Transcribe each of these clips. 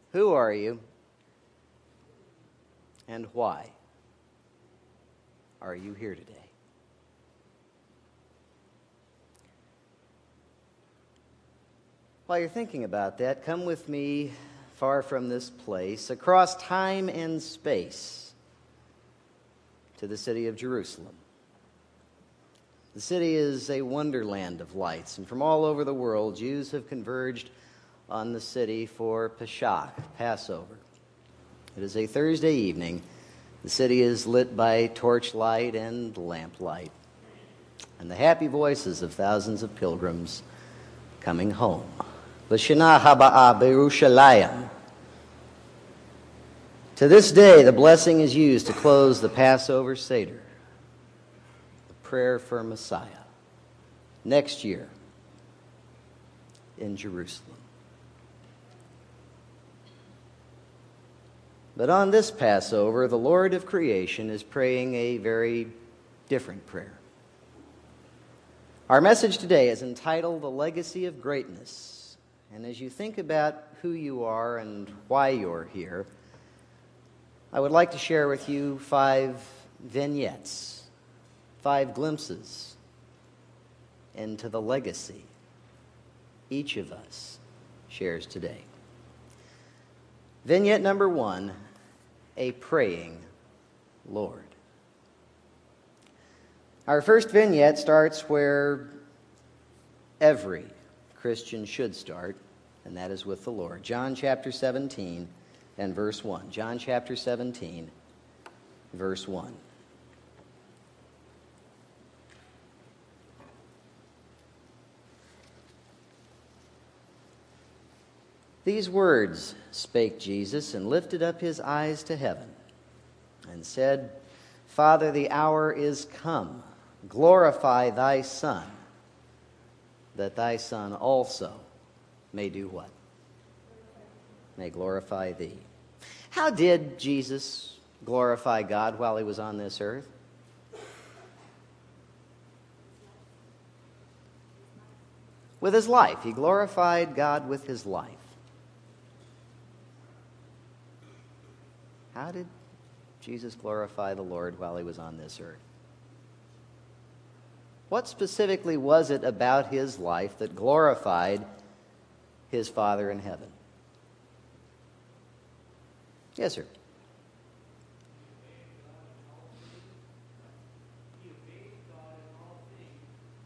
Who are you? And why are you here today? While you're thinking about that, come with me far from this place, across time and space, to the city of Jerusalem. The city is a wonderland of lights, and from all over the world, Jews have converged on the city for Pesach, Passover. It is a Thursday evening. The city is lit by torchlight and lamplight, and the happy voices of thousands of pilgrims coming home. L'Shana Haba'ah B'Yerushalayim. To this day, the blessing is used to close the Passover Seder, the prayer for Messiah, next year in Jerusalem. But on this Passover, the Lord of creation is praying a very different prayer. Our message today is entitled The Legacy of Greatness. And as you think about who you are and why you're here, I would like to share with you 5 vignettes, 5 glimpses into the legacy each of us shares today. Vignette number 1, a praying Lord. Our first vignette starts where every Christian should start, and that is with the Lord. John chapter 17 and verse 1. John chapter 17, verse 1. These words spake Jesus, and lifted up his eyes to heaven, and said, Father, the hour is come. Glorify thy Son, that thy Son also may do what? May glorify thee. How did Jesus glorify God while he was on this earth? With his life. He glorified God with his life. How did Jesus glorify the Lord while he was on this earth? What specifically was it about his life that glorified his Father in heaven? Yes, sir. He obeyed God in all things,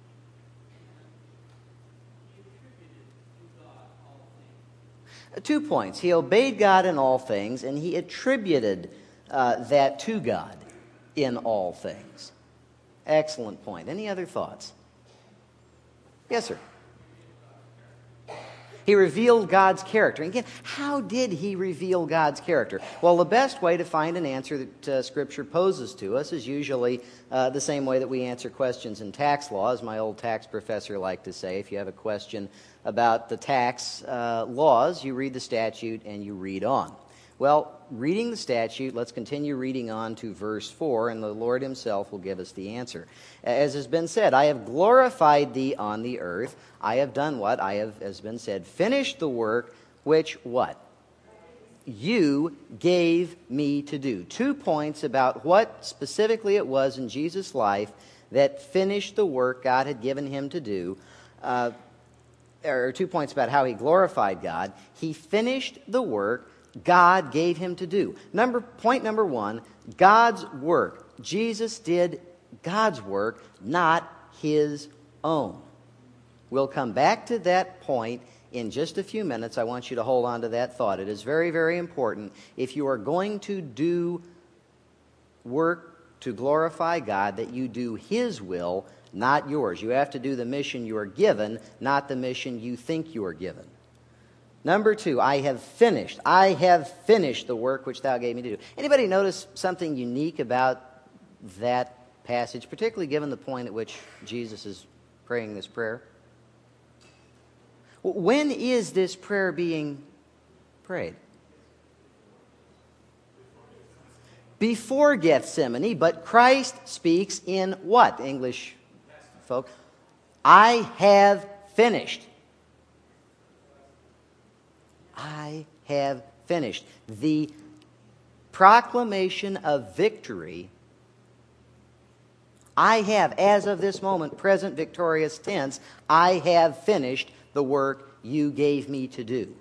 and he attributed to God all things. 2 points. He obeyed God in all things, and he attributed that to God in all things. Excellent point. Any other thoughts? Yes, sir. He revealed God's character. And again, how did he reveal God's character? Well, the best way to find an answer that Scripture poses to us is usually the same way that we answer questions in tax law. As my old tax professor liked to say, if you have a question about the tax laws, you read the statute and you read on. Well, reading the statute, let's continue reading on to verse 4, and the Lord himself will give us the answer. As has been said, I have glorified thee on the earth. I have done what? I have, as has been said, finished the work which what? You gave me to do. 2 points about what specifically it was in Jesus' life that finished the work God had given him to do. There are 2 points about how he glorified God. He finished the work God gave him to do. Point number 1, God's work. Jesus did God's work, not his own. We'll come back to that point in just a few minutes. I want you to hold on to that thought. It is very, very important. If you are going to do work to glorify God, that you do his will, not yours. You have to do the mission you are given, not the mission you think you are given. Number 2, I have finished the work which thou gave me to do. Anybody notice something unique about that passage, particularly given the point at which Jesus is praying this prayer? When is this prayer being prayed? Before Gethsemane, but Christ speaks in what, English folk? I have finished. I have finished. The proclamation of victory, I have, as of this moment, present victorious tense, I have finished the work you gave me to do.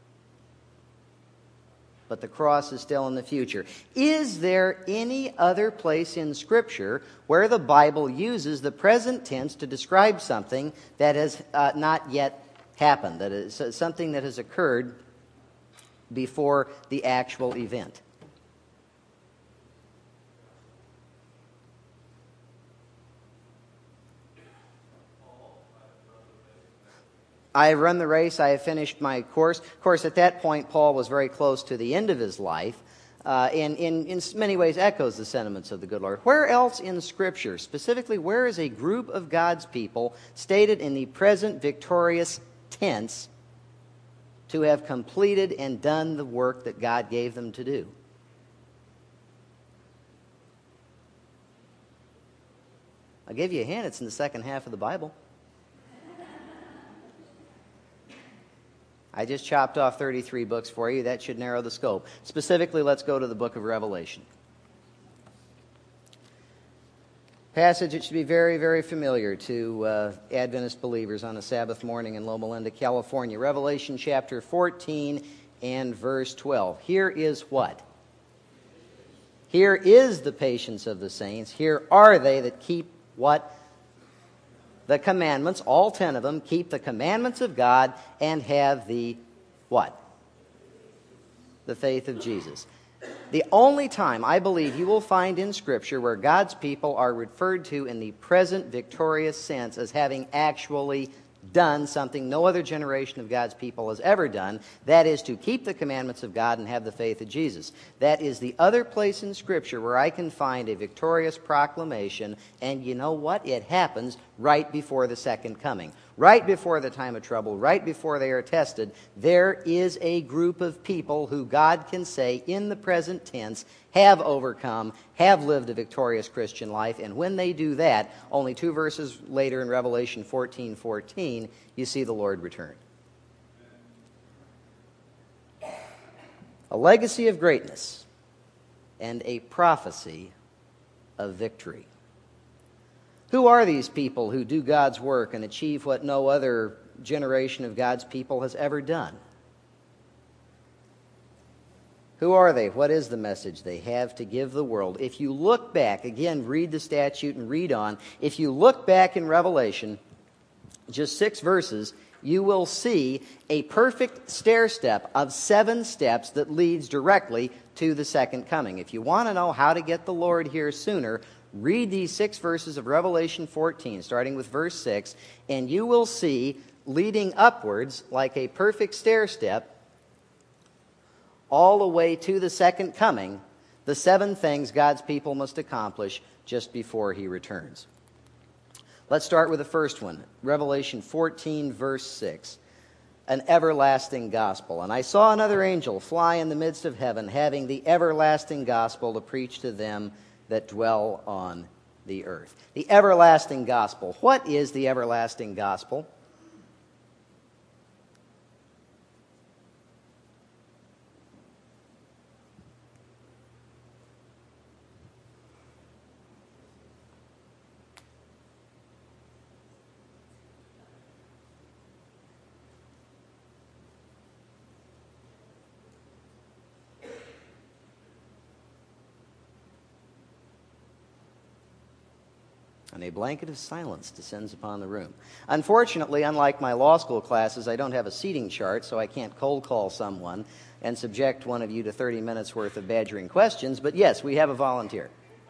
But the cross is still in the future. Is there any other place in Scripture where the Bible uses the present tense to describe something that has not yet happened, that is something that has occurred before the actual event? I have run the race, I have finished my course. Of course, at that point, Paul was very close to the end of his life, and in many ways echoes the sentiments of the good Lord. Where else in Scripture, specifically, where is a group of God's people stated in the present victorious tense to have completed and done the work that God gave them to do? I'll give you a hint, it's in the second half of the Bible. I just chopped off 33 books for you. That should narrow the scope. Specifically, let's go to the book of Revelation. Passage that should be very, very familiar to Adventist believers on a Sabbath morning in Loma Linda, California. Revelation chapter 14 and verse 12. Here is what? Here is the patience of the saints. Here are they that keep what? The commandments, all 10 of them, keep the commandments of God and have the what? The faith of Jesus. The only time I believe you will find in Scripture where God's people are referred to in the present victorious sense as having actually done something no other generation of God's people has ever done, that is to keep the commandments of God and have the faith of Jesus. That is the other place in Scripture where I can find a victorious proclamation, and you know what? It happens right before the second coming. Right before the time of trouble, right before they are tested, there is a group of people who God can say in the present tense have overcome, have lived a victorious Christian life, and when they do that, only 2 verses later in Revelation 14:14, you see the Lord return. A legacy of greatness and a prophecy of victory. Who are these people who do God's work and achieve what no other generation of God's people has ever done? Who are they? What is the message they have to give the world? If you look back, again, read the statute and read on. If you look back in Revelation, just 6 verses, you will see a perfect stair step of 7 steps that leads directly to the second coming. If you want to know how to get the Lord here sooner, read these 6 verses of Revelation 14, starting with verse 6, and you will see, leading upwards like a perfect stair step, all the way to the second coming, the 7 things God's people must accomplish just before He returns. Let's start with the first one, Revelation 14, verse 6. An everlasting gospel. And I saw another angel fly in the midst of heaven, having the everlasting gospel to preach to them that dwell on the earth. The everlasting gospel. What is the everlasting gospel? And a blanket of silence descends upon the room. Unfortunately, unlike my law school classes, I don't have a seating chart, so I can't cold call someone and subject one of you to 30 minutes worth of badgering questions. But yes, we have a volunteer.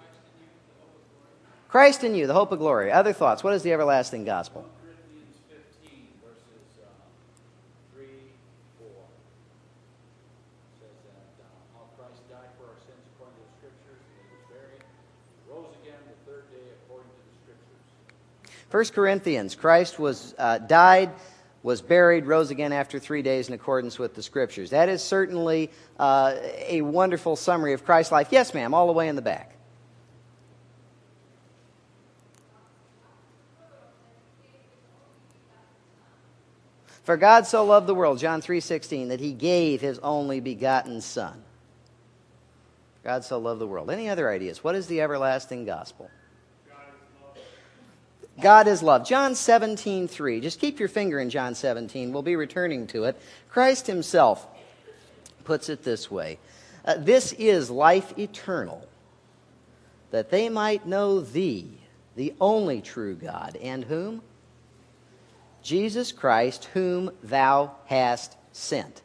Christ in you, the hope of glory. Other thoughts? What is the everlasting gospel? Corinthians 15, verses 3, 4. Says that how Christ died for our sins according to the Scriptures, and He was buried, He rose again the third day according to the Scriptures. 1 Corinthians, Christ was died, was buried, rose again after 3 days in accordance with the Scriptures. That is certainly a wonderful summary of Christ's life. Yes, ma'am, all the way in the back. For God so loved the world, John 3:16, that he gave his only begotten Son. God so loved the world. Any other ideas? What is the everlasting gospel? God is love. John 17:3. Just keep your finger in John 17. We'll be returning to it. Christ himself puts it this way. This is life eternal, that they might know thee, the only true God, and whom? Jesus Christ, whom thou hast sent.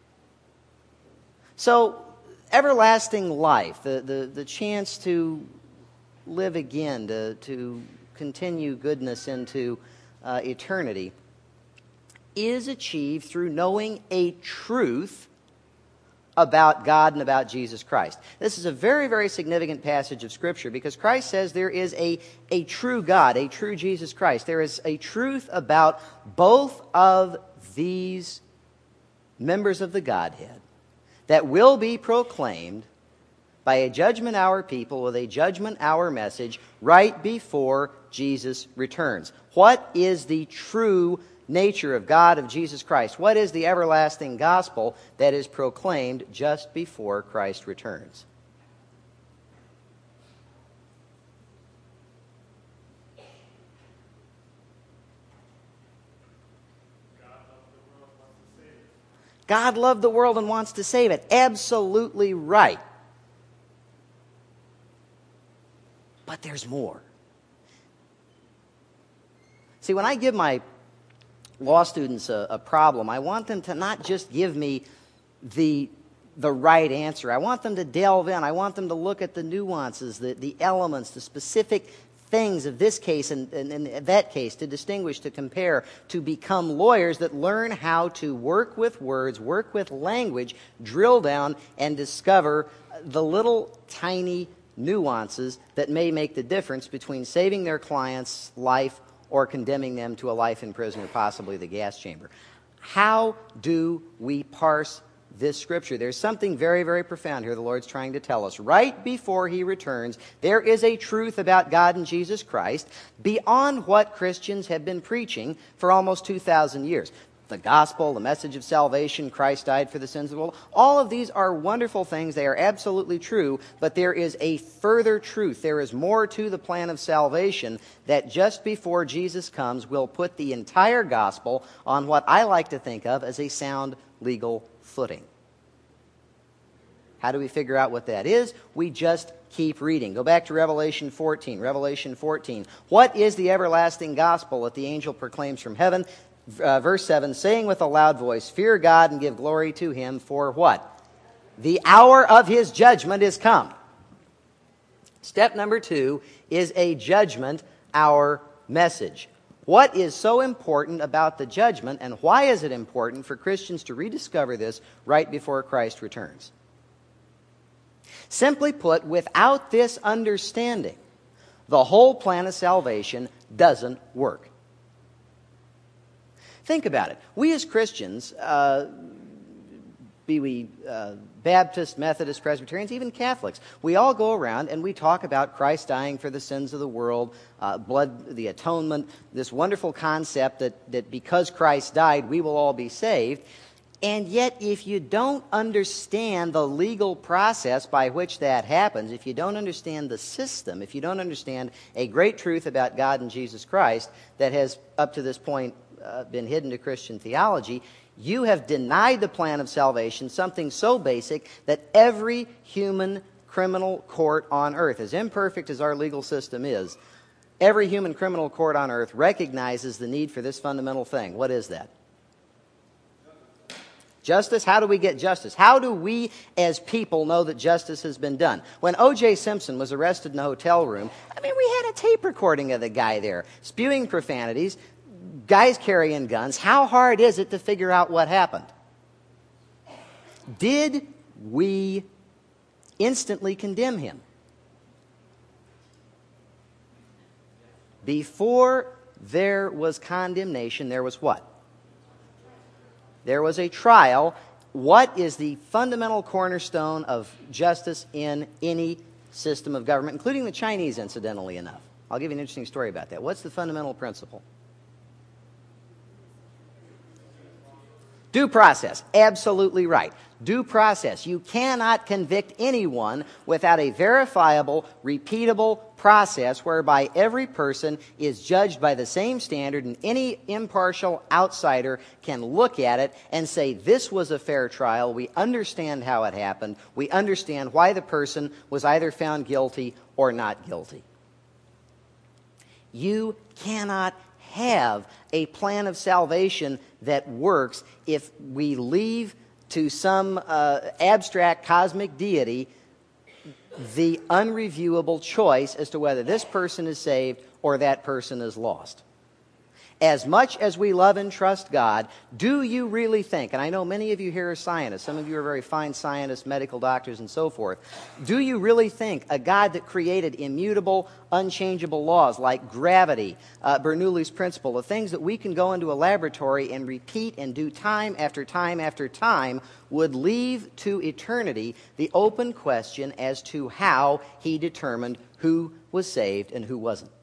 So, everlasting life, the chance to live again, to continue goodness into eternity, is achieved through knowing a truth about God and about Jesus Christ. This is a very, very significant passage of Scripture because Christ says there is a true God, a true Jesus Christ. There is a truth about both of these members of the Godhead that will be proclaimed by a judgment hour people with a judgment hour message right before Jesus returns. What is the true nature of God, of Jesus Christ? What is the everlasting gospel that is proclaimed just before Christ returns? God loved the world and wants to save it. Absolutely right. But there's more. See, when I give my law students a problem, I want them to not just give me the right answer. I want them to delve in. I want them to look at the nuances, the elements, the specific things of this case and that case, to distinguish, to compare, to become lawyers that learn how to work with words, work with language, drill down, and discover the little tiny nuances that may make the difference between saving their client's life or condemning them to a life in prison or possibly the gas chamber. How do we parse this Scripture? There's something very, very profound here the Lord's trying to tell us. Right before He returns, there is a truth about God and Jesus Christ beyond what Christians have been preaching for almost 2,000 years. The gospel, the message of salvation, Christ died for the sins of the world. All of these are wonderful things. They are absolutely true, but there is a further truth. There is more to the plan of salvation that just before Jesus comes will put the entire gospel on what I like to think of as a sound legal footing. How do we figure out what that is? We just keep reading. Go back to Revelation 14. Revelation 14. What is the everlasting gospel that the angel proclaims from heaven? Verse 7, saying with a loud voice, fear God and give glory to Him, for what? The hour of His judgment is come. Step number 2 is a judgment hour message. What is so important about the judgment, and why is it important for Christians to rediscover this right before Christ returns? Simply put, without this understanding, the whole plan of salvation doesn't work. Think about it. We as Christians, be we Baptist, Methodist, Presbyterians, even Catholics, we all go around and we talk about Christ dying for the sins of the world, blood, the atonement, this wonderful concept that because Christ died, we will all be saved. And yet, if you don't understand the legal process by which that happens, if you don't understand the system, if you don't understand a great truth about God and Jesus Christ that has, up to this point, been hidden to Christian theology, you have denied the plan of salvation, something so basic that every human criminal court on earth, as imperfect as our legal system is, every human criminal court on earth recognizes the need for this fundamental thing. What is that? Justice. How do we get justice? How do we as people know that justice has been done? When O.J. Simpson was arrested in a hotel room, we had a tape recording of the guy there, spewing profanities, guys carrying guns. How hard is it to figure out what happened? Did we instantly condemn him? Before there was condemnation, there was what? There was a trial. What is the fundamental cornerstone of justice in any system of government, including the Chinese, incidentally enough? I'll give you an interesting story about that. What's the fundamental principle? Due process, absolutely right. Due process. You cannot convict anyone without a verifiable, repeatable process whereby every person is judged by the same standard and any impartial outsider can look at it and say, this was a fair trial, we understand how it happened, we understand why the person was either found guilty or not guilty. You cannot have a plan of salvation that works if we leave to some abstract cosmic deity the unreviewable choice as to whether this person is saved or that person is lost. As much as we love and trust God, do you really think, and I know many of you here are scientists, some of you are very fine scientists, medical doctors, and so forth, do you really think a God that created immutable, unchangeable laws like gravity, Bernoulli's principle, the things that we can go into a laboratory and repeat and do time after time after time, would leave to eternity the open question as to how he determined who was saved and who wasn't?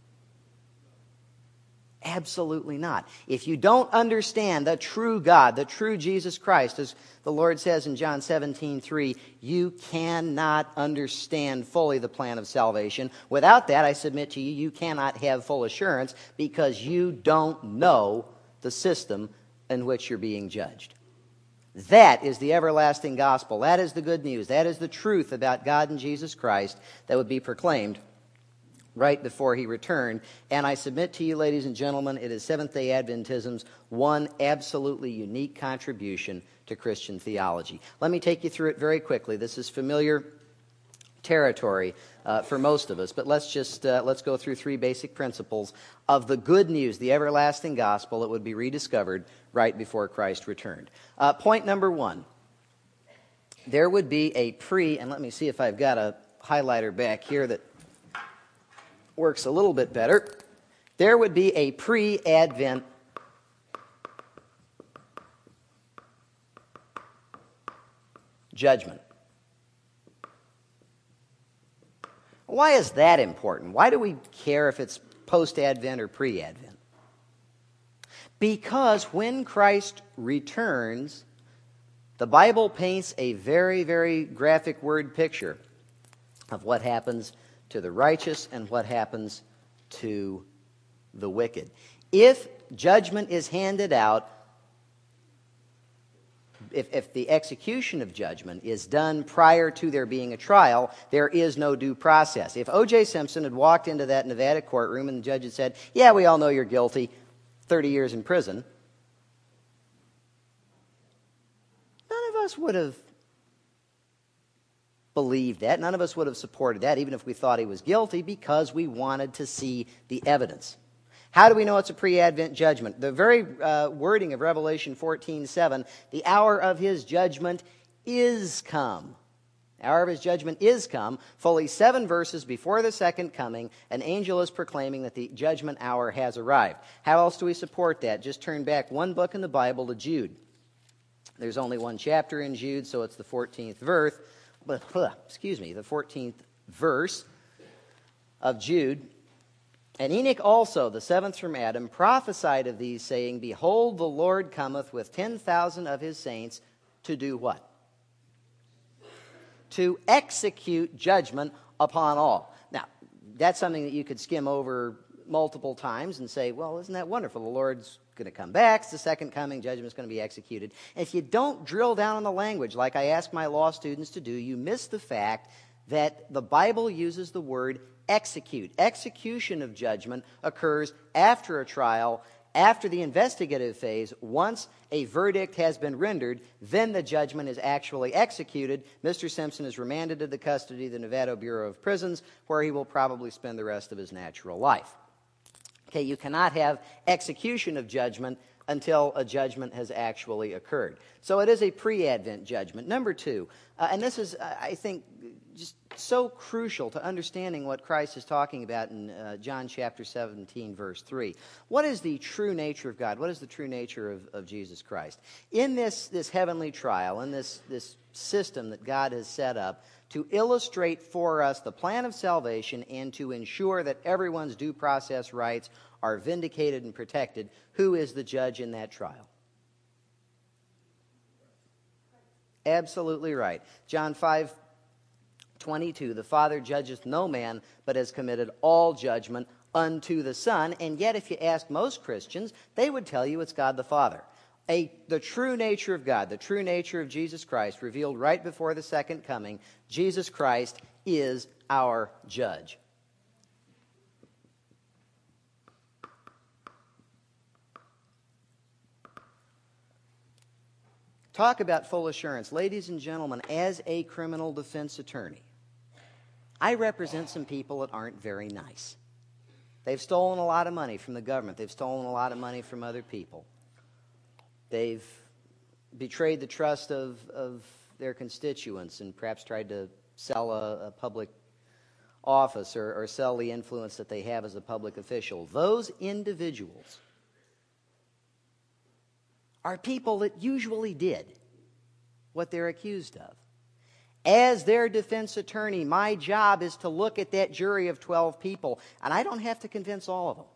Absolutely not. If you don't understand the true God, the true Jesus Christ, as the Lord says in John 17:3, you cannot understand fully the plan of salvation. Without that, I submit to you, you cannot have full assurance because you don't know the system in which you're being judged. That is the everlasting gospel. That is the good news. That is the truth about God and Jesus Christ that would be proclaimed right before he returned. And I submit to you, ladies and gentlemen, it is Seventh-day Adventism's one absolutely unique contribution to Christian theology. Let me take you through it very quickly. This is familiar territory for most of us, but let's go through three basic principles of the good news, the everlasting gospel that would be rediscovered right before Christ returned. Point number one, there would be a and let me see if I've got a highlighter back here that works a little bit better. There would be a pre-Advent judgment. Why is that important? Why do we care if it's post-Advent or pre-Advent? Because when Christ returns, the Bible paints a very, very graphic word picture of what happens to the righteous and what happens to the wicked. If judgment is handed out, if the execution of judgment is done prior to there being a trial, there is no due process. If O.J. Simpson had walked into that Nevada courtroom and the judge had said, yeah, we all know you're guilty, 30 years in prison, none of us would have believed that. None of us would have supported that, even if we thought he was guilty, because we wanted to see the evidence. How do we know it's a pre-Advent judgment? The very wording of Revelation 14:7, the hour of his judgment is come. The hour of his judgment is come. Fully 7 verses before the second coming, an angel is proclaiming that the judgment hour has arrived. How else do we support that? Just turn back one book in the Bible to Jude. There's only one chapter in Jude, so it's the 14th verse. The 14th verse of Jude. And Enoch also, the seventh from Adam, prophesied of these, saying, behold, the Lord cometh with 10,000 of his saints to do what? To execute judgment upon all. Now, that's something that you could skim over multiple times and say, well, isn't that wonderful? The Lord's going to come back. It's the second coming. Judgment's going to be executed. And if you don't drill down on the language, like I ask my law students to do, you miss the fact that the Bible uses the word execute. Execution of judgment occurs after a trial, after the investigative phase. Once a verdict has been rendered, then the judgment is actually executed. Mr. Simpson is remanded to the custody of the Nevada Bureau of Prisons, where he will probably spend the rest of his natural life. Okay, you cannot have execution of judgment until a judgment has actually occurred. So it is a pre-Advent judgment. Number two, and this is, I think, just so crucial to understanding what Christ is talking about in John chapter 17, verse 3. What is the true nature of God? What is the true nature of Jesus Christ? In this heavenly trial, in this system that God has set up to illustrate for us the plan of salvation and to ensure that everyone's due process rights are vindicated and protected, who is the judge in that trial? Absolutely right. John 5:22, the Father judgeth no man, but has committed all judgment unto the Son. And yet, if you ask most Christians, they would tell you it's God the Father. The true nature of God, the true nature of Jesus Christ, revealed right before the second coming, Jesus Christ is our judge. Talk about full assurance. Ladies and gentlemen, as a criminal defense attorney, I represent some people that aren't very nice. They've stolen a lot of money from the government. They've stolen a lot of money from other people. They've betrayed the trust of their constituents and perhaps tried to sell a public office or sell the influence that they have as a public official. Those individuals are people that usually did what they're accused of. As their defense attorney, my job is to look at that jury of 12 people, and I don't have to convince all of them.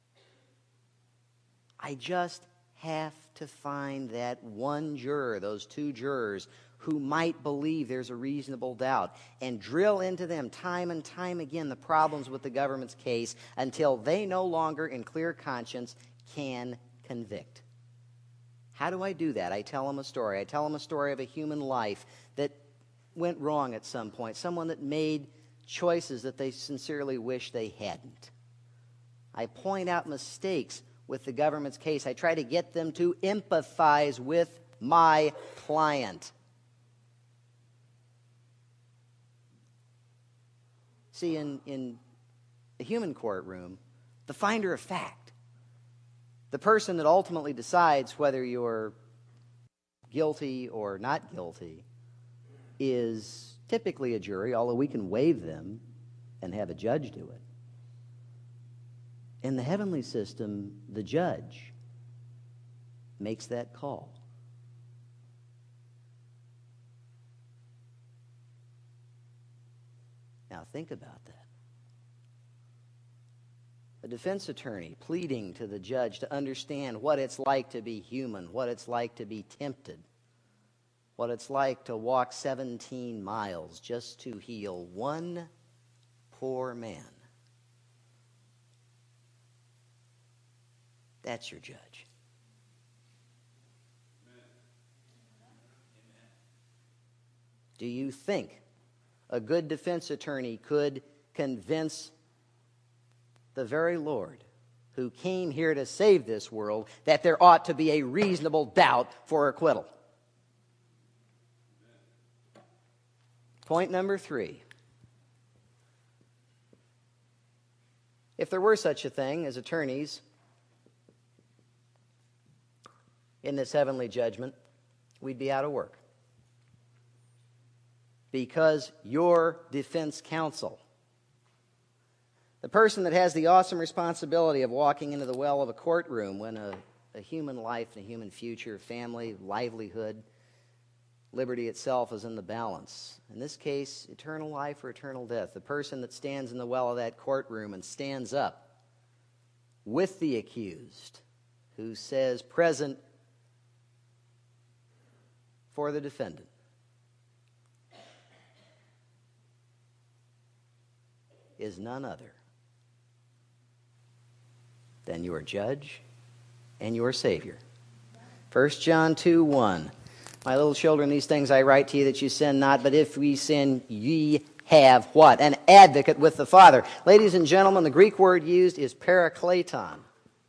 I just have to find that one juror, those two jurors, who might believe there's a reasonable doubt, and drill into them time and time again the problems with the government's case until they no longer, in clear conscience, can convict. How do I do that? I tell them a story. I tell them a story of a human life that went wrong at some point, someone that made choices that they sincerely wish they hadn't. I point out mistakes with the government's case. I try to get them to empathize with my client. See, in the human courtroom, the finder of fact, the person that ultimately decides whether you're guilty or not guilty, is typically a jury, although we can waive them and have a judge do it. In the heavenly system, the judge makes that call. Now think about that. A defense attorney pleading to the judge to understand what it's like to be human, what it's like to be tempted, what it's like to walk 17 miles just to heal one poor man. That's your judge. Do you think a good defense attorney could convince the very Lord who came here to save this world that there ought to be a reasonable doubt for acquittal? Point number 3. If there were such a thing as attorneys in this heavenly judgment, we'd be out of work. Because your defense counsel, the person that has the awesome responsibility of walking into the well of a courtroom when a human life and a human future, family, livelihood, liberty itself is in the balance. In this case, eternal life or eternal death. The person that stands in the well of that courtroom and stands up with the accused, who says, present for the defendant, is none other than your judge and your Savior. 1 John 2:1. My little children, these things I write to you that you sin not, but if we sin, ye have what? An advocate with the Father. Ladies and gentlemen, the Greek word used is parakleton.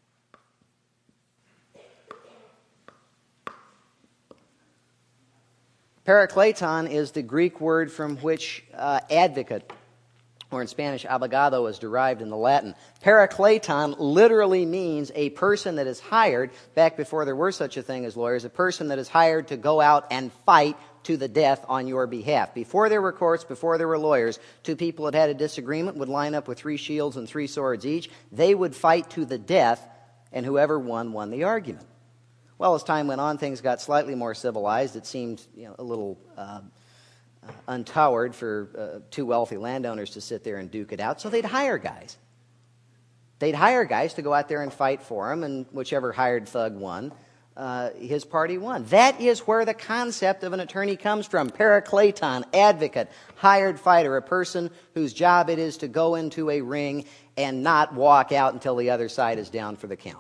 Parakleton is the Greek word from which advocate, or in Spanish, abogado, is derived in the Latin. Parakleton literally means a person that is hired, back before there were such a thing as lawyers, a person that is hired to go out and fight to the death on your behalf. Before there were courts, before there were lawyers, two people that had a disagreement would line up with 3 shields and 3 swords each. They would fight to the death, and whoever won the argument. Well, as time went on, things got slightly more civilized. It seemed a little untoward for 2 wealthy landowners to sit there and duke it out, so they'd hire guys. They'd hire guys to go out there and fight for them, and whichever hired thug won his party won. That is where the concept of an attorney comes from. Parakleton, advocate, hired fighter, a person whose job it is to go into a ring and not walk out until the other side is down for the count.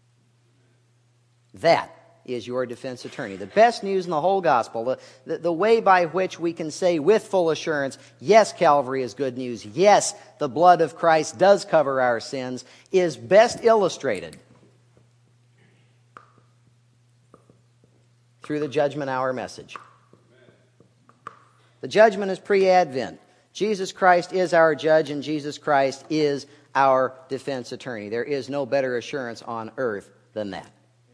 That is your defense attorney. The best news in the whole gospel, the way by which we can say with full assurance, yes, Calvary is good news, yes, the blood of Christ does cover our sins, is best illustrated through the judgment hour message. The judgment is pre-Advent. Jesus Christ is our judge, and Jesus Christ is our defense attorney. There is no better assurance on earth than that.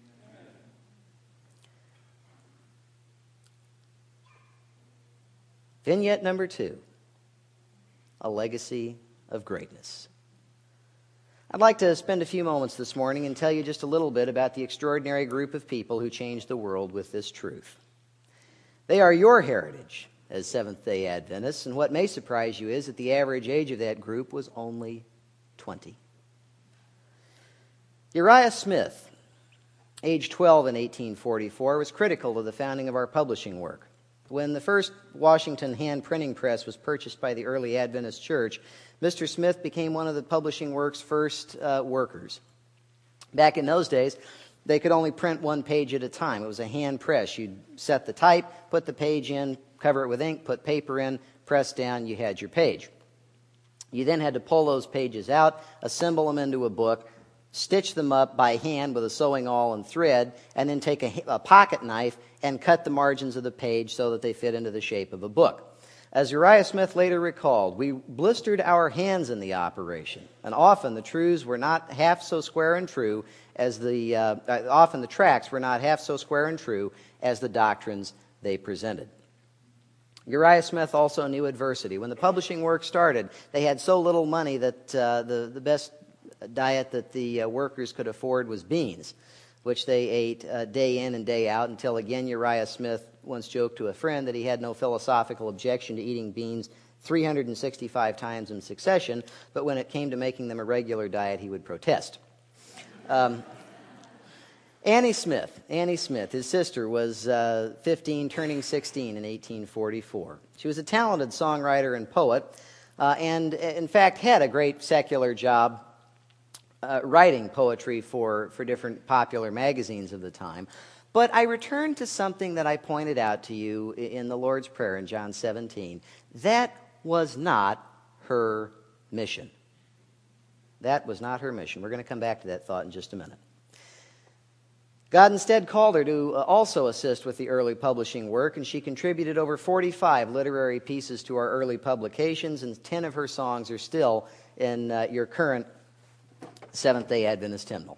Vignette number 2, a legacy of greatness. I'd like to spend a few moments this morning and tell you just a little bit about the extraordinary group of people who changed the world with this truth. They are your heritage as Seventh-day Adventists, and what may surprise you is that the average age of that group was only 20. Uriah Smith, age 12 in 1844, was critical of the founding of our publishing work. When the first Washington hand printing press was purchased by the early Adventist Church, Mr. Smith became one of the publishing work's first workers. Back in those days, they could only print one page at a time. It was a hand press. You'd set the type, put the page in, cover it with ink, put paper in, press down, you had your page. You then had to pull those pages out, assemble them into a book, stitch them up by hand with a sewing awl and thread, and then take a pocket knife and cut the margins of the page so that they fit into the shape of a book. As Uriah Smith later recalled, we blistered our hands in the operation, and often the truths were not half so square and true as often the tracts were not half so square and true as the doctrines they presented. Uriah Smith also knew adversity. When the publishing work started, they had so little money that the best diet that the workers could afford was beans, which they ate day in and day out until, again, Uriah Smith once joked to a friend that he had no philosophical objection to eating beans 365 times in succession, but when it came to making them a regular diet, he would protest. Annie Smith, his sister, was 15, turning 16 in 1844. She was a talented songwriter and poet, and in fact had a great secular job writing poetry for different popular magazines of the time. But I return to something that I pointed out to you in the Lord's Prayer in John 17. That was not her mission. That was not her mission. We're going to come back to that thought in just a minute. God instead called her to also assist with the early publishing work, and she contributed over 45 literary pieces to our early publications, and 10 of her songs are still in your current Seventh-day Adventist hymnal.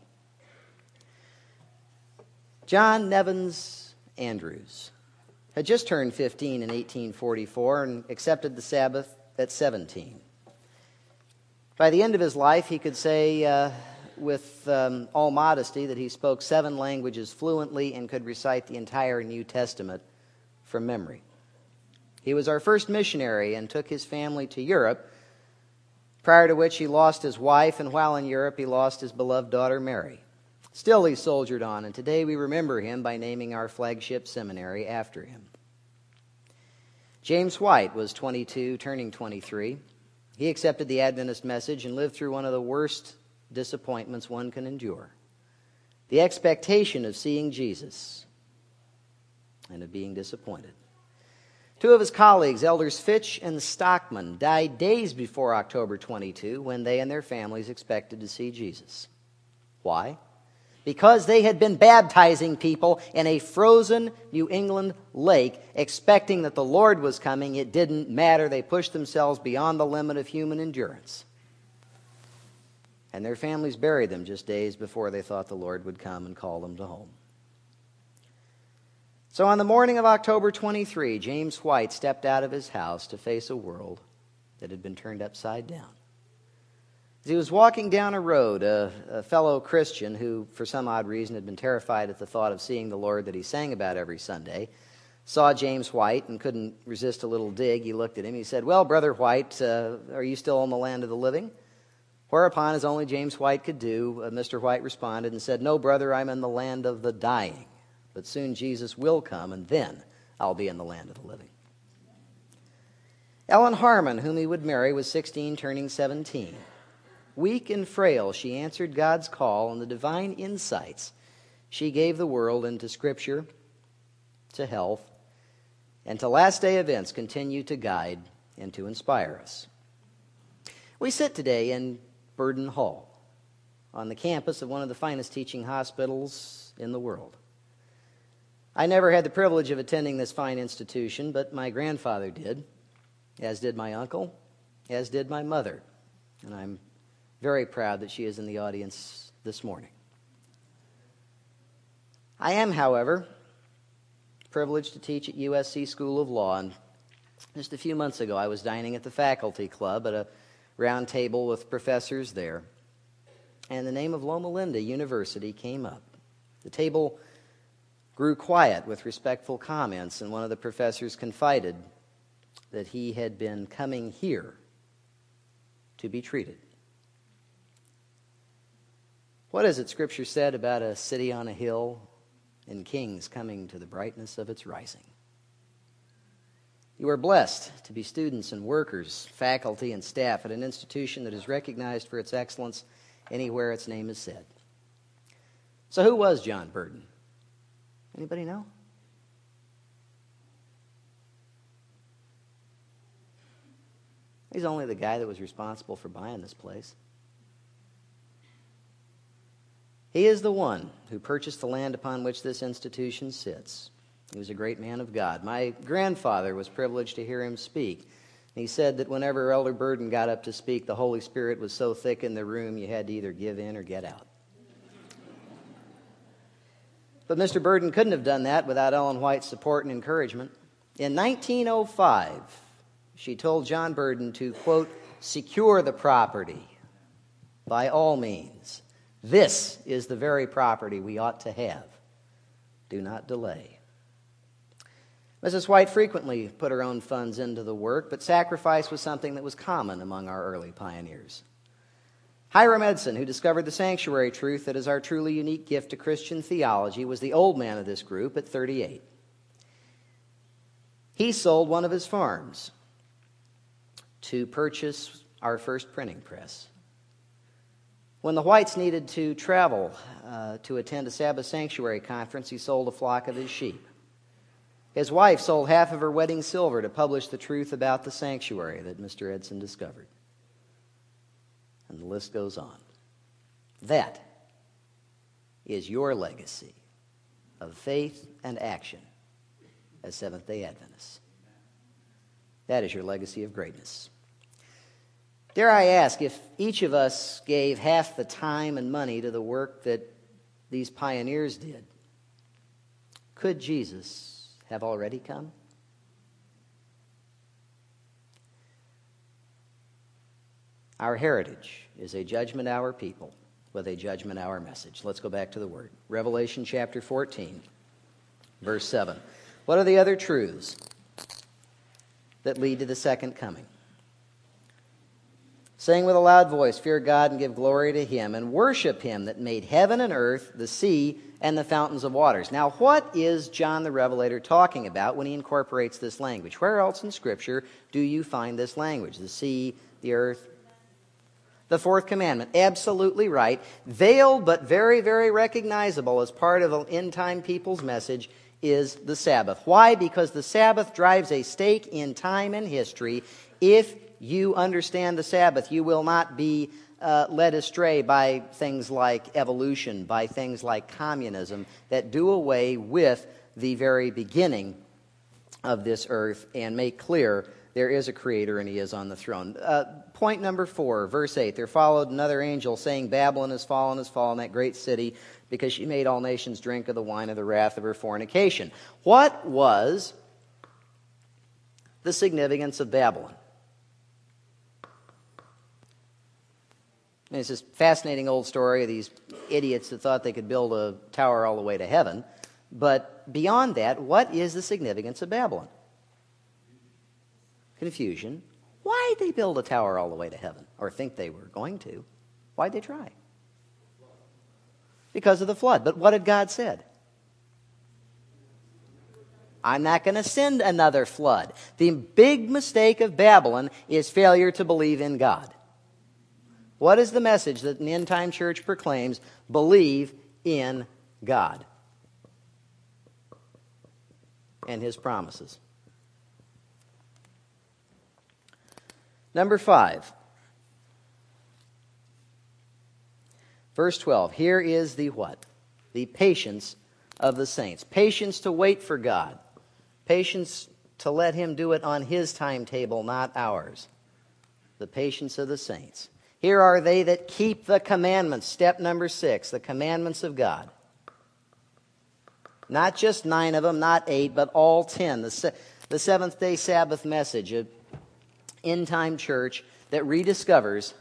John Nevins Andrews had just turned 15 in 1844 and accepted the Sabbath at 17. By the end of his life, he could say with all modesty that he spoke 7 languages fluently and could recite the entire New Testament from memory. He was our first missionary and took his family to Europe, prior to which he lost his wife, and while in Europe he lost his beloved daughter Mary. Still he soldiered on, and today we remember him by naming our flagship seminary after him. James White was 22, turning 23. He accepted the Adventist message and lived through one of the worst disappointments one can endure: the expectation of seeing Jesus and of being disappointed. 2 of his colleagues, Elders Fitch and Stockman, died days before October 22 when they and their families expected to see Jesus. Why? Because they had been baptizing people in a frozen New England lake, expecting that the Lord was coming. It didn't matter. They pushed themselves beyond the limit of human endurance. And their families buried them just days before they thought the Lord would come and call them to home. So on the morning of October 23, James White stepped out of his house to face a world that had been turned upside down. As he was walking down a road, a fellow Christian who, for some odd reason, had been terrified at the thought of seeing the Lord that he sang about every Sunday, saw James White and couldn't resist a little dig. He looked at him. He said, "Well, Brother White, are you still in the land of the living?" Whereupon, as only James White could do, Mr. White responded and said, "No, brother, I'm in the land of the dying." But soon Jesus will come, and then I'll be in the land of the living. Ellen Harmon, whom he would marry, was 16, turning 17. Weak and frail, she answered God's call, and the divine insights she gave the world into Scripture, to health, and to last-day events continue to guide and to inspire us. We sit today in Burden Hall, on the campus of one of the finest teaching hospitals in the world. I never had the privilege of attending this fine institution, but my grandfather did, as did my uncle, as did my mother. And I'm very proud that she is in the audience this morning. I am, however, privileged to teach at USC School of Law. And just a few months ago, I was dining at the faculty club at a round table with professors there. And the name of Loma Linda University came up. The table grew quiet with respectful comments, and one of the professors confided that he had been coming here to be treated. What is it Scripture said about a city on a hill and kings coming to the brightness of its rising? You are blessed to be students and workers, faculty and staff at an institution that is recognized for its excellence anywhere its name is said. So who was John Burden? Anybody know? He's only the guy that was responsible for buying this place. He is the one who purchased the land upon which this institution sits. He was a great man of God. My grandfather was privileged to hear him speak. He said that whenever Elder Burden got up to speak, the Holy Spirit was so thick in the room you had to either give in or get out. But Mr. Burden couldn't have done that without Ellen White's support and encouragement. In 1905, she told John Burden to, quote, secure the property by all means. This is the very property we ought to have. Do not delay. Mrs. White frequently put her own funds into the work, but sacrifice was something that was common among our early pioneers. Hiram Edson, who discovered the sanctuary truth that is our truly unique gift to Christian theology, was the old man of this group at 38. He sold one of his farms to purchase our first printing press. When the Whites needed to travel to attend a Sabbath sanctuary conference, he sold a flock of his sheep. His wife sold half of her wedding silver to publish the truth about the sanctuary that Mr. Edson discovered. And the list goes on. That is your legacy of faith and action as Seventh-day Adventists. That is your legacy of greatness. Dare I ask, if each of us gave half the time and money to the work that these pioneers did, could Jesus have already come? Our heritage is a judgment hour people with a judgment hour message. Let's go back to the Word. Revelation chapter 14, verse 7. What are the other truths that lead to the second coming? Saying with a loud voice, fear God and give glory to Him, and worship Him that made heaven and earth, the sea, and the fountains of waters. Now, what is John the Revelator talking about when he incorporates this language? Where else in Scripture do you find this language? The sea, the earth, the fourth commandment. Absolutely right. Veiled but very, very recognizable as part of an end-time people's message is the Sabbath. Why? Because the Sabbath drives a stake in time and history. If you understand the Sabbath, you will not be led astray by things like evolution, by things like communism, that do away with the very beginning of this earth and make clear there is a Creator and He is on the throne. Point number 4, verse 8. There followed another angel saying, Babylon has fallen, that great city, because she made all nations drink of the wine of the wrath of her fornication. What was the significance of Babylon? It's this fascinating old story of these idiots that thought they could build a tower all the way to heaven. But beyond that, what is the significance of Babylon? Confusion. Why did they build a tower all the way to heaven? Or think they were going to? Why'd they try? Because of the flood. But what had God said? I'm not going to send another flood. The big mistake of Babylon is failure to believe in God. What is the message that an end-time church proclaims? Believe in God and His promises. Number 5. Verse 12. Here is the what? The patience of the saints. Patience to wait for God. Patience to let Him do it on His timetable, not ours. The patience of the saints. Here are they that keep the commandments. Step number 6, the commandments of God. Not just 9 of them, not 8, but all 10. The seventh-day Sabbath message, an end-time church that rediscovers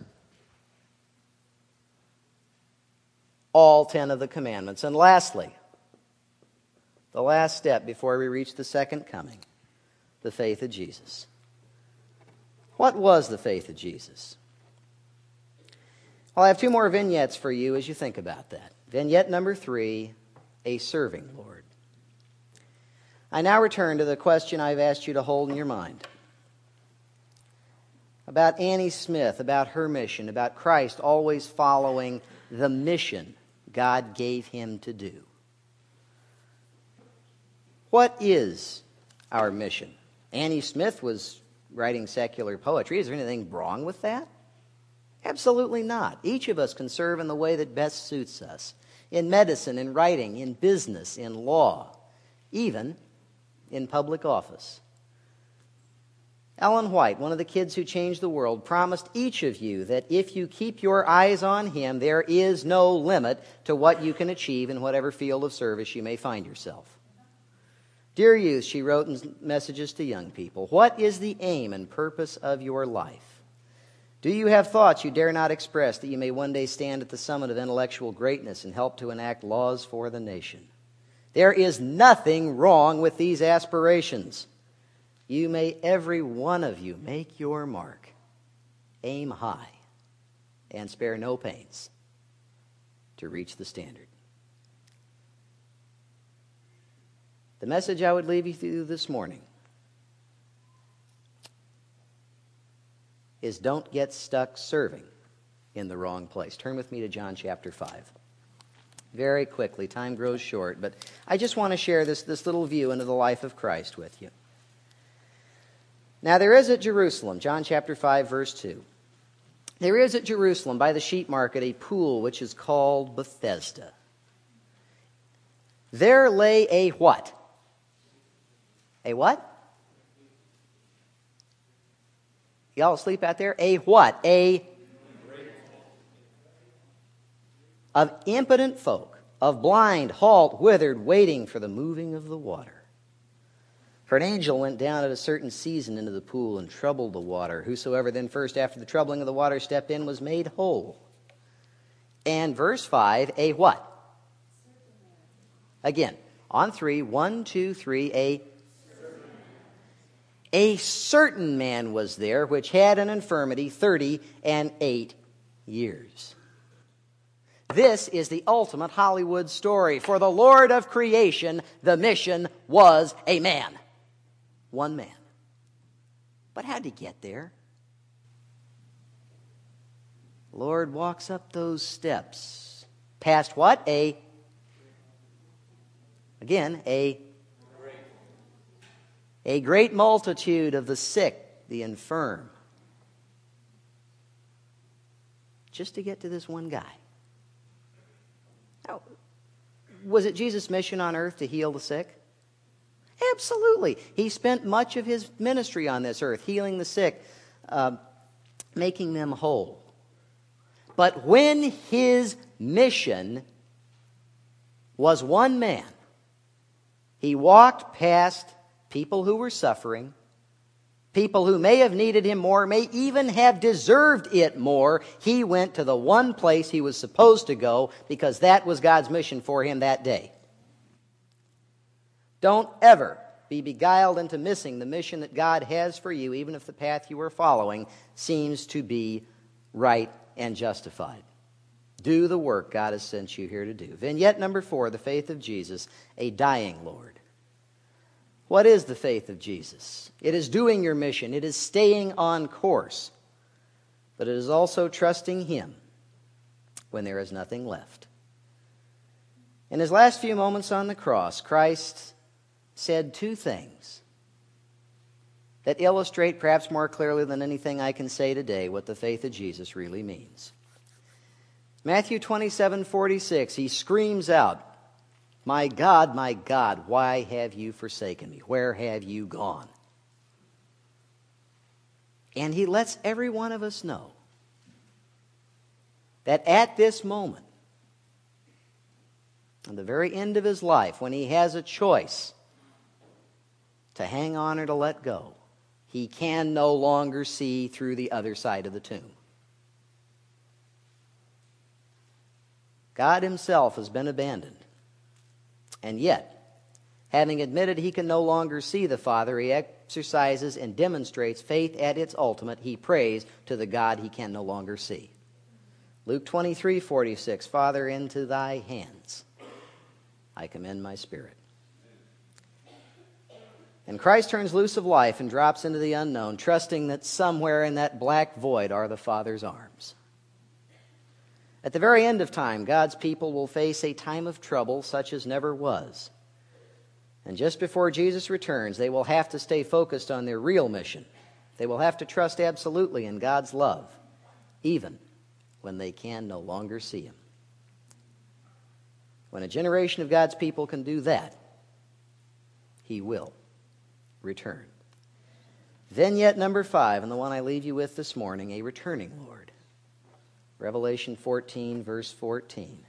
all 10 of the commandments. And lastly, the last step before we reach the second coming, the faith of Jesus. What was the faith of Jesus? Well, I have 2 more vignettes for you as you think about that. Vignette number 3, a serving Lord. I now return to the question I've asked you to hold in your mind. About Annie Smith, about her mission, about Christ always following the mission God gave Him to do. What is our mission? Annie Smith was writing secular poetry. Is there anything wrong with that? Absolutely not. Each of us can serve in the way that best suits us. In medicine, in writing, in business, in law, even in public office. Ellen White, one of the kids who changed the world, promised each of you that if you keep your eyes on Him, there is no limit to what you can achieve in whatever field of service you may find yourself. Dear youth, she wrote in messages to young people, what is the aim and purpose of your life? Do you have thoughts you dare not express that you may one day stand at the summit of intellectual greatness and help to enact laws for the nation? There is nothing wrong with these aspirations. You may, every one of you, make your mark. Aim high and spare no pains to reach the standard. The message I would leave you through this morning is don't get stuck serving in the wrong place. Turn with me to John chapter 5. Very quickly, time grows short, but I just want to share this little view into the life of Christ with you. Now there is at Jerusalem, John chapter 5, verse 2, there is at Jerusalem by the sheep market a pool which is called Bethesda. There lay a what? A what? Y'all asleep out there? A what? Of impotent folk, of blind, halt, withered, waiting for the moving of the water. For an angel went down at a certain season into the pool and troubled the water. Whosoever then first after the troubling of the water stepped in was made whole. And verse 5, a what? Again, on 3, 1, 2, 3, a certain man was there which had an infirmity 38 years. This is the ultimate Hollywood story. For the Lord of creation, the mission was a man. One man. But how'd he get there? Lord walks up those steps. Past what? A great multitude of the sick, the infirm. Just to get to this one guy. Now, was it Jesus' mission on earth to heal the sick? Absolutely. He spent much of His ministry on this earth, healing the sick, making them whole. But when His mission was one man, He walked past people who were suffering, people who may have needed Him more, may even have deserved it more. He went to the one place He was supposed to go because that was God's mission for Him that day. Don't ever be beguiled into missing the mission that God has for you, even if the path you are following seems to be right and justified. Do the work God has sent you here to do. Vignette number 4, the faith of Jesus, a dying Lord. What is the faith of Jesus? It is doing your mission. It is staying on course. But it is also trusting Him when there is nothing left. In His last few moments on the cross, Christ said two things that illustrate perhaps more clearly than anything I can say today what the faith of Jesus really means. Matthew 27:46, He screams out, my God, why have you forsaken me? Where have you gone?" And He lets every one of us know that at this moment, at the very end of His life, when He has a choice to hang on or to let go, He can no longer see through the other side of the tomb. God Himself has been abandoned. And yet, having admitted He can no longer see the Father, He exercises and demonstrates faith at its ultimate. He prays to the God He can no longer see. Luke 23:46, Father, into Thy hands I commend my spirit. And Christ turns loose of life and drops into the unknown, trusting that somewhere in that black void are the Father's arms. At the very end of time, God's people will face a time of trouble such as never was. And just before Jesus returns, they will have to stay focused on their real mission. They will have to trust absolutely in God's love, even when they can no longer see Him. When a generation of God's people can do that, He will return. Vignette number 5, and the one I leave you with this morning, a returning Lord. Revelation 14, verse 14.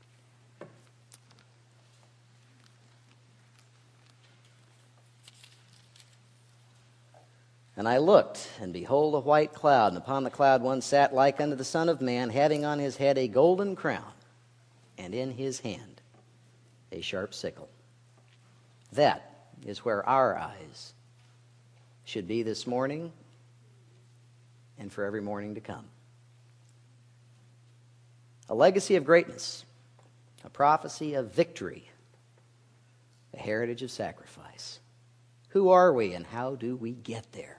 And I looked, and behold, a white cloud, and upon the cloud one sat like unto the Son of Man, having on his head a golden crown, and in his hand a sharp sickle. That is where our eyes should be this morning and for every morning to come. A legacy of greatness, a prophecy of victory, a heritage of sacrifice. Who are we and how do we get there?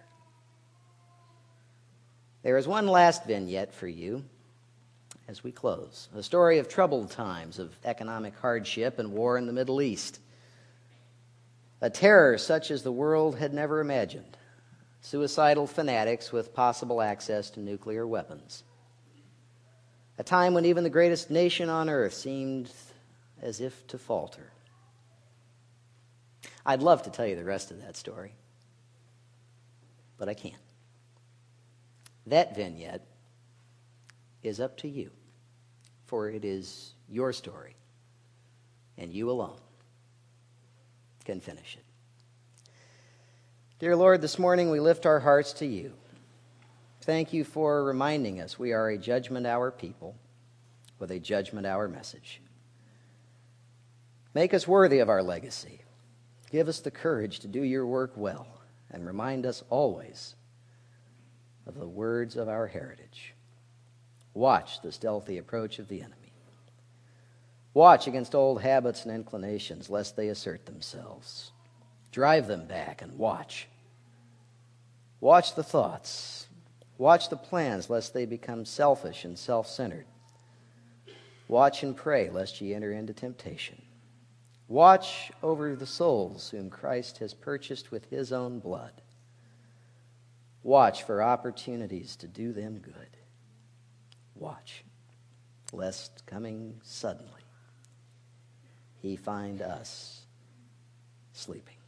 There is one last vignette for you as we close. A story of troubled times, of economic hardship and war in the Middle East. A terror such as the world had never imagined. Suicidal fanatics with possible access to nuclear weapons. A time when even the greatest nation on earth seemed as if to falter. I'd love to tell you the rest of that story, but I can't. That vignette is up to you, for it is your story, and you alone can finish it. Dear Lord, this morning we lift our hearts to You. Thank You for reminding us we are a judgment hour people with a judgment hour message. Make us worthy of our legacy. Give us the courage to do Your work well, and remind us always of the words of our heritage. Watch the stealthy approach of the enemy. Watch against old habits and inclinations, lest they assert themselves. Drive them back and watch. Watch the thoughts. Watch the plans, lest they become selfish and self-centered. Watch and pray, lest ye enter into temptation. Watch over the souls whom Christ has purchased with His own blood. Watch for opportunities to do them good. Watch, lest coming suddenly He find us sleeping.